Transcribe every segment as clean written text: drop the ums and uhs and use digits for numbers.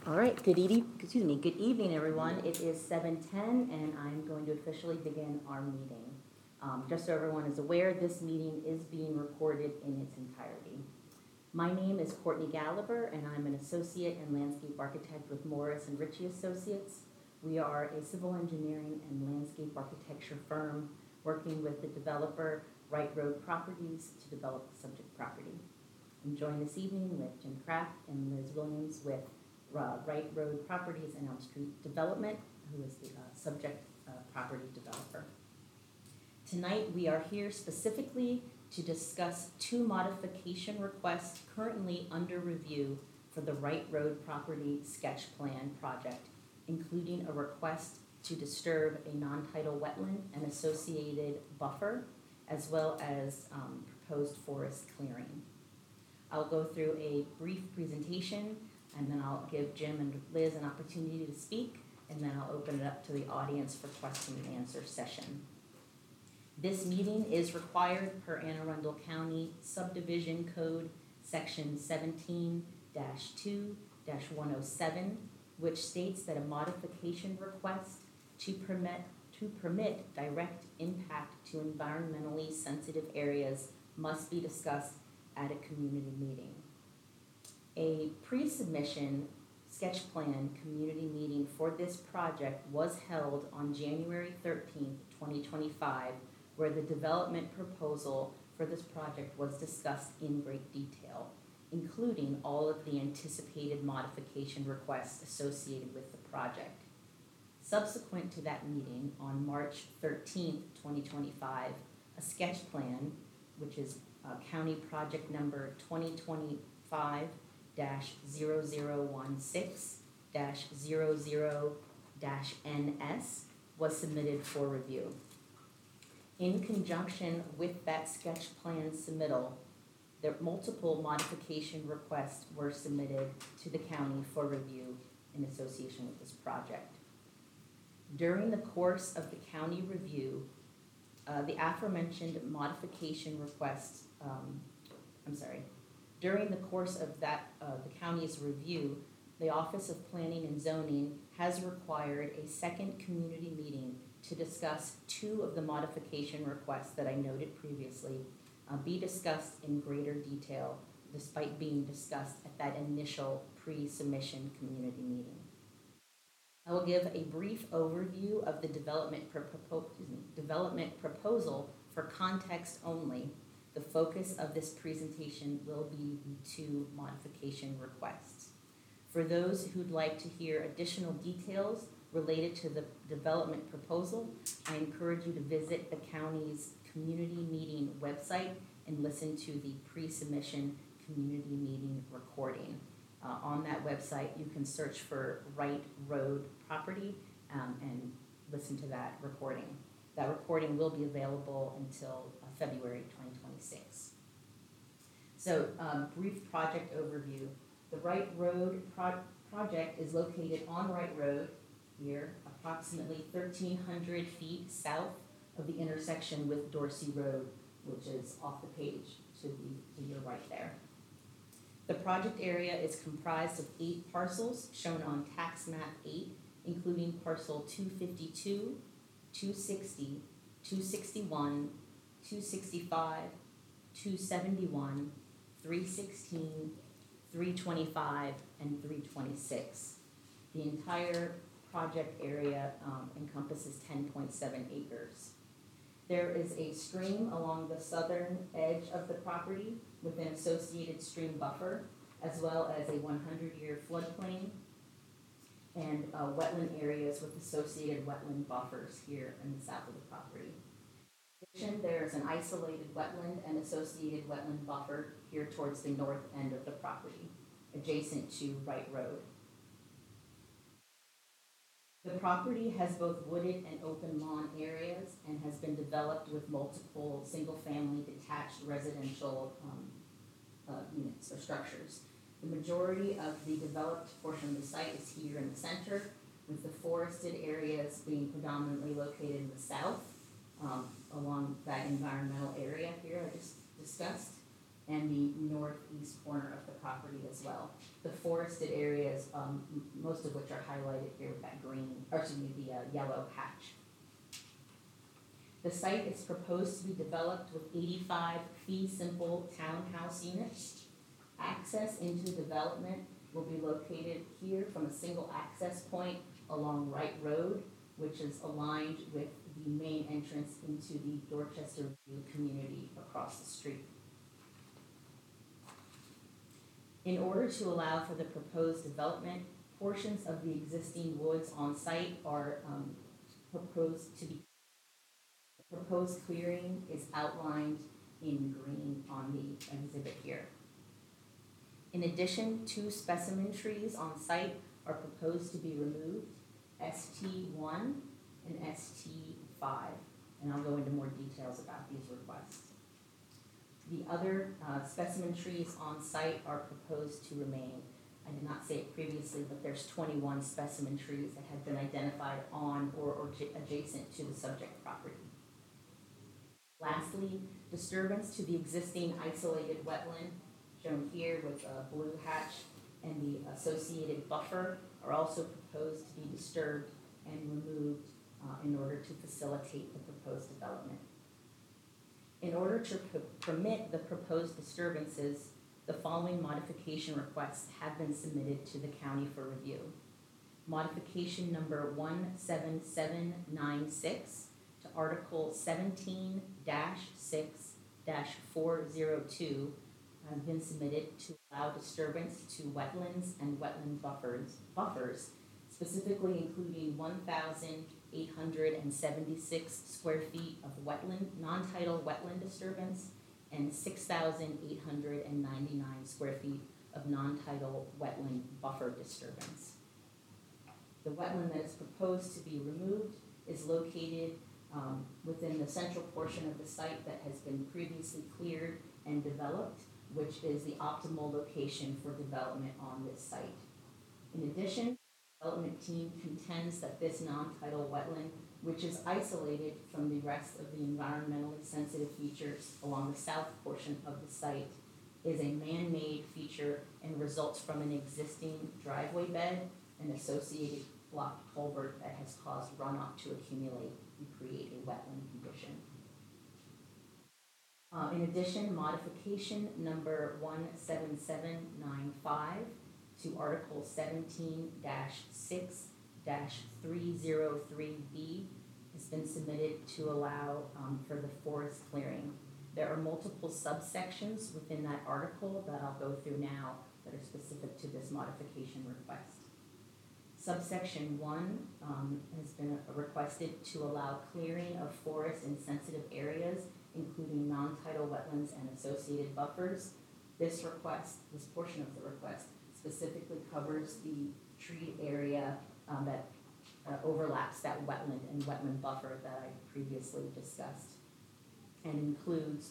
All right, good evening, everyone. It is 7:10, and I'm going to officially begin our meeting. Just so everyone is aware, this meeting is being recorded in its entirety. My name is Courtney Gallagher, and I'm an associate and landscape architect with Morris and Ritchie Associates. We are a civil engineering and landscape architecture firm working with the developer Wright Road Properties to develop the subject property. I'm joined this evening with Jim Kraft and Liz Williams with Wright Road Properties and Elm Street Development, who is the subject property developer. Tonight, we are here specifically to discuss two modification requests currently under review for the Wright Road Property Sketch Plan project, including a request to disturb a non-tidal wetland and associated buffer, as well as proposed forest clearing. I'll go through a brief presentation, and then I'll give Jim and Liz an opportunity to speak, and then I'll open it up to the audience for question and answer session. This meeting is required per Anne Arundel County Subdivision Code Section 17-2-107, which states that a modification request to permit direct impact to environmentally sensitive areas must be discussed at a community meeting. A pre-submission sketch plan community meeting for this project was held on January 13th, 2025, where the development proposal for this project was discussed in great detail, including all of the anticipated modification requests associated with the project. Subsequent to that meeting, on March 13th, 2025, a sketch plan, which is county project number 2025-0016-00-NS, was submitted for review. In conjunction with that sketch plan submittal, multiple modification requests were submitted to the county for review in association with this project. During the course of the county review, the aforementioned modification requests, during the course of that, the county's review, the Office of Planning and Zoning has required a second community meeting to discuss two of the modification requests that I noted previously be discussed in greater detail, despite being discussed at that initial pre-submission community meeting. I will give a brief overview of the development proposal for context only. The focus of this presentation will be the two modification requests. For those who'd like to hear additional details related to the development proposal, I encourage you to visit the county's community meeting website and listen to the pre-submission community meeting recording. On that website, you can search for Wright Road Property and listen to that recording. That recording will be available until February 2026. So, brief project overview. The Wright Road project is located on Wright Road here, approximately 1,300 feet south of the intersection with Dorsey Road, which is off the page, should be to your right there. The project area is comprised of 8 parcels shown on tax map 8, including parcel 252, 260, 261, 265, 271, 316, 325, and 326. The entire project area encompasses 10.7 acres. There is a stream along the southern edge of the property with an associated stream buffer, as well as a 100-year floodplain and wetland areas with associated wetland buffers here in the south of the property. In addition, there is an isolated wetland and associated wetland buffer here towards the north end of the property, adjacent to Wright Road. The property has both wooded and open lawn areas and has been developed with multiple single-family detached residential units or structures. The majority of the developed portion of the site is here in the center, with the forested areas being predominantly located in the south, along that environmental area here I just discussed. and the northeast corner of the property as well. The forested areas, most of which are highlighted here with that green, or excuse me, the yellow hatch. The site is proposed to be developed with 85 fee simple townhouse units. Access into development will be located here from a single access point along Wright Road, which is aligned with the main entrance into the Dorchester View community across the street. In order to allow for the proposed development, portions of the existing woods on site are proposed to be. The proposed clearing is outlined in green on the exhibit here. In addition, 2 specimen trees on site are proposed to be removed, ST1 and ST5, and I'll go into more details about these requests. The other specimen trees on site are proposed to remain. I did not say it previously, but there's 21 specimen trees that have been identified on or adjacent to the subject property. Lastly, disturbance to the existing isolated wetland, shown here with a blue hatch, and the associated buffer are also proposed to be disturbed and removed in order to facilitate the proposed development. In order to permit the proposed disturbances, the following modification requests have been submitted to the county for review. Modification number 17796 to Article 17-6-402 has been submitted to allow disturbance to wetlands and wetland buffers, specifically including 1,876 square feet of wetland, non-tidal wetland disturbance and 6,899 square feet of non-tidal wetland buffer disturbance. The wetland that is proposed to be removed is located within the central portion of the site that has been previously cleared and developed, which is the optimal location for development on this site. In addition, the development team contends that this non-tidal wetland, which is isolated from the rest of the environmentally sensitive features along the south portion of the site, is a man-made feature and results from an existing driveway bed and associated block culvert that has caused runoff to accumulate and create a wetland condition. In addition, modification number 17795 to Article 17-6-303B has been submitted to allow for the forest clearing. There are multiple subsections within that article that I'll go through now that are specific to this modification request. Subsection 1 has been requested to allow clearing of forest in sensitive areas, including non-tidal wetlands and associated buffers. This portion of the request specifically covers the treed area that overlaps that wetland and wetland buffer that I previously discussed, and includes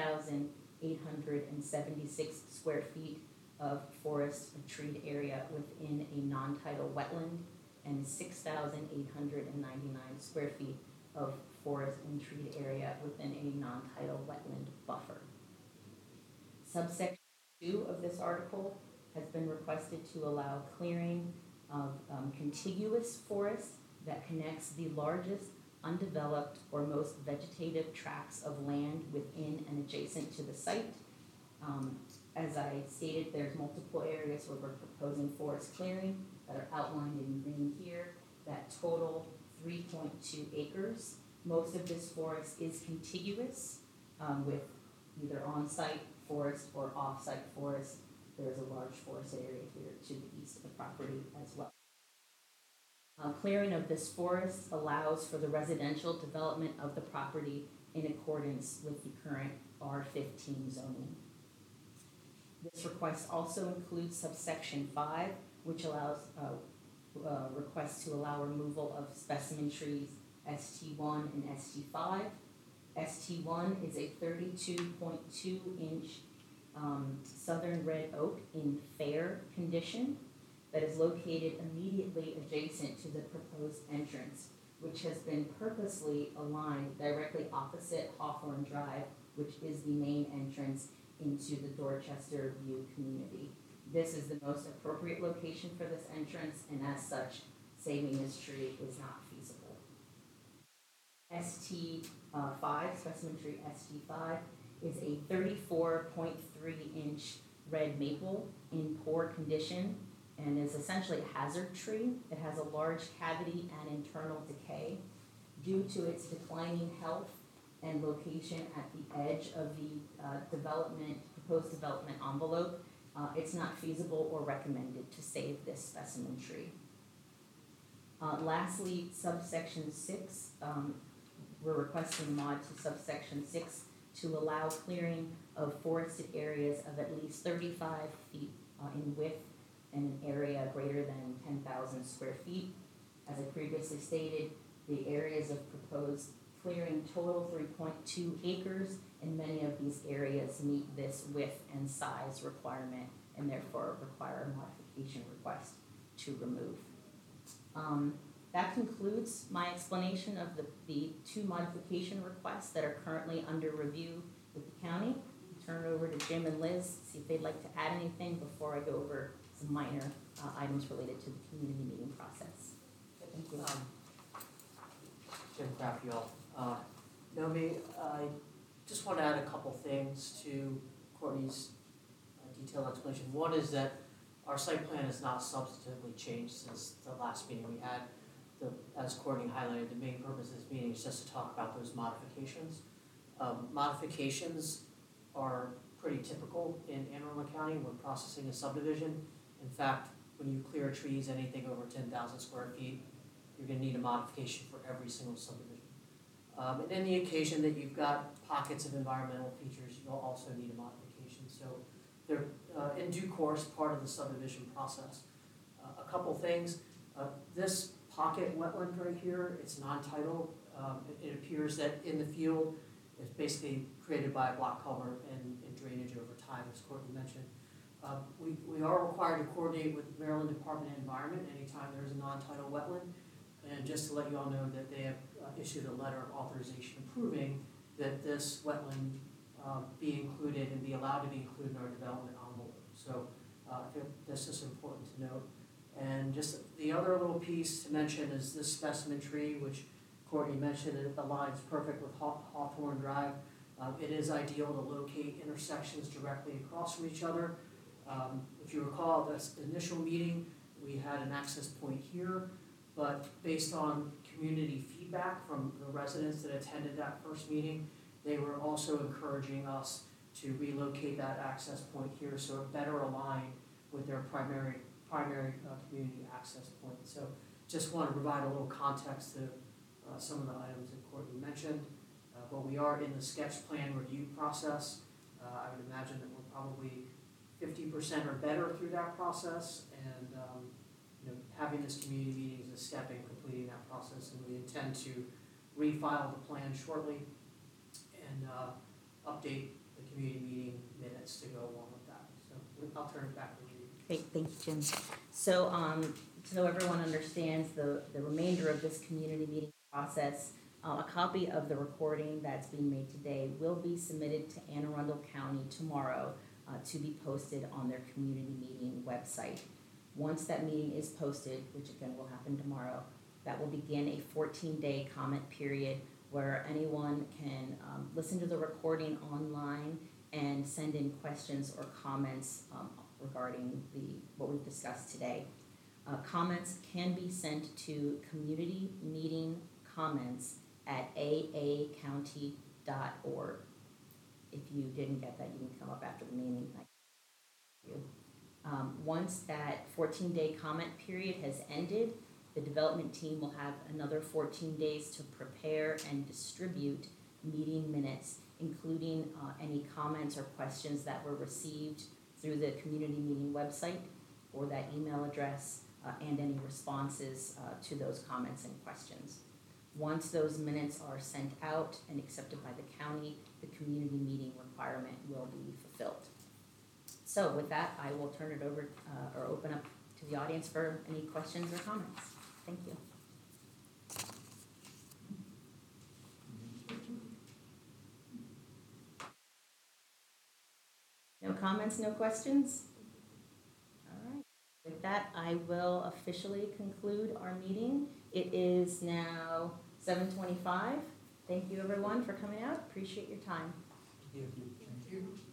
1,876 square feet of forest treed area within a non-tidal wetland and 6,899 square feet of forest and treed area within a non-tidal wetland buffer. Subsection 2 of this article has been requested to allow clearing of contiguous forest that connects the largest undeveloped or most vegetative tracts of land within and adjacent to the site. As I stated, there's multiple areas where we're proposing forest clearing that are outlined in green here that total 3.2 acres. Most of this forest is contiguous with either on-site forest or off-site forest. There's a large forest area here to the east of the property as well. Clearing of this forest allows for the residential development of the property in accordance with the current R15 zoning. This request also includes subsection 5, which allows requests to allow removal of specimen trees ST1 and ST5. ST1 is a 32.2-inch southern red oak in fair condition that is located immediately adjacent to the proposed entrance, which has been purposely aligned directly opposite Hawthorne Drive, which is the main entrance into the Dorchester View community. This is the most appropriate location for this entrance, and as such, saving this tree is not feasible. ST5, specimen tree ST5, is a 34.3-inch red maple in poor condition and is essentially a hazard tree. It has a large cavity and internal decay. Due to its declining health and location at the edge of the proposed development envelope, it's not feasible or recommended to save this specimen tree. Lastly, subsection 6, we're requesting mod to subsection 6 to allow clearing of forested areas of at least 35 feet in width and an area greater than 10,000 square feet. As I previously stated, the areas of proposed clearing total 3.2 acres, and many of these areas meet this width and size requirement and therefore require a modification request to remove. That concludes my explanation of the 2 modification requests that are currently under review with the county. I'll turn it over to Jim and Liz, see if they'd like to add anything before I go over some minor items related to the community meeting process. Thank you. Jim Crappiel. Nomi, I just want to add a couple things to Courtney's detailed explanation. One is that our site plan has not substantively changed since the last meeting we had. As Courtney highlighted, the main purpose of this meeting is just to talk about those modifications. Modifications are pretty typical in Anne Arundel County when processing a subdivision. In fact, when you clear trees anything over 10,000 square feet, you're going to need a modification for every single subdivision. And in the occasion that you've got pockets of environmental features, you'll also need a modification. So they're in due course part of the subdivision process. A couple things. This pocket wetland right here, it's non-tidal. It appears that in the field, it's basically created by a block culvert and drainage over time, as Courtney mentioned. We are required to coordinate with Maryland Department of Environment anytime there's a non-tidal wetland. And just to let you all know that they have issued a letter of authorization approving that this wetland be included and be allowed to be included in our development envelope. So I think this is important to note. And just the other little piece to mention is this specimen tree, which Courtney mentioned, it aligns perfect with Hawthorne Drive. It is ideal to locate intersections directly across from each other. If you recall, this initial meeting, we had an access point here, but based on community feedback from the residents that attended that first meeting, they were also encouraging us to relocate that access point here so it better aligned with their primary community access point. So just want to provide a little context to some of the items that Courtney mentioned. But we are in the sketch plan review process. I would imagine that we're probably 50% or better through that process, and having this community meeting is a step in completing that process, and we intend to refile the plan shortly and update the community meeting minutes to go along with that. So I'll turn it back to you. Great, thank you, Jim. So everyone understands the remainder of this community meeting process, a copy of the recording that's being made today will be submitted to Anne Arundel County tomorrow to be posted on their community meeting website. Once that meeting is posted, which again will happen tomorrow, that will begin a 14-day comment period where anyone can listen to the recording online and send in questions or comments regarding what we've discussed today. Comments can be sent to community meeting comments at aacounty.org. If you didn't get that, you can come up after the meeting. Thank you. Once that 14-day comment period has ended, the development team will have another 14 days to prepare and distribute meeting minutes, including any comments or questions that were received through the community meeting website or that email address, and any responses to those comments and questions. Once those minutes are sent out and accepted by the county, the community meeting requirement will be fulfilled. So with that, I will turn it over or open up to the audience for any questions or comments. Thank you. comments, no questions? All right. With that, I will officially conclude our meeting. It is now 7:25. Thank you, everyone, for coming out. Appreciate your time. Thank you.